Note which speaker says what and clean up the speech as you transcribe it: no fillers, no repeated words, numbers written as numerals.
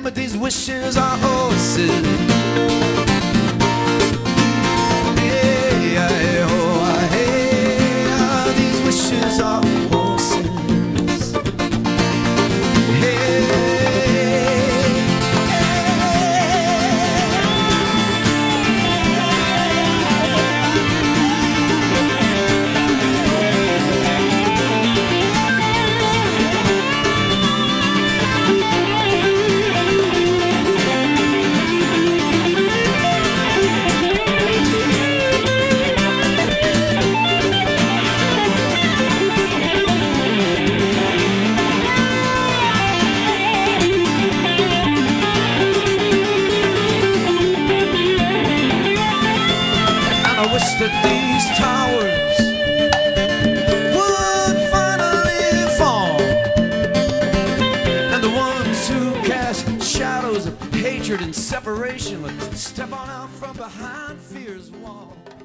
Speaker 1: but these wishes are horses. Hey, oh, hey, these wishes are horses. Hey, I wish that these towers would finally fall, and the ones who cast shadows of hatred and separation would step on out from behind fear's wall.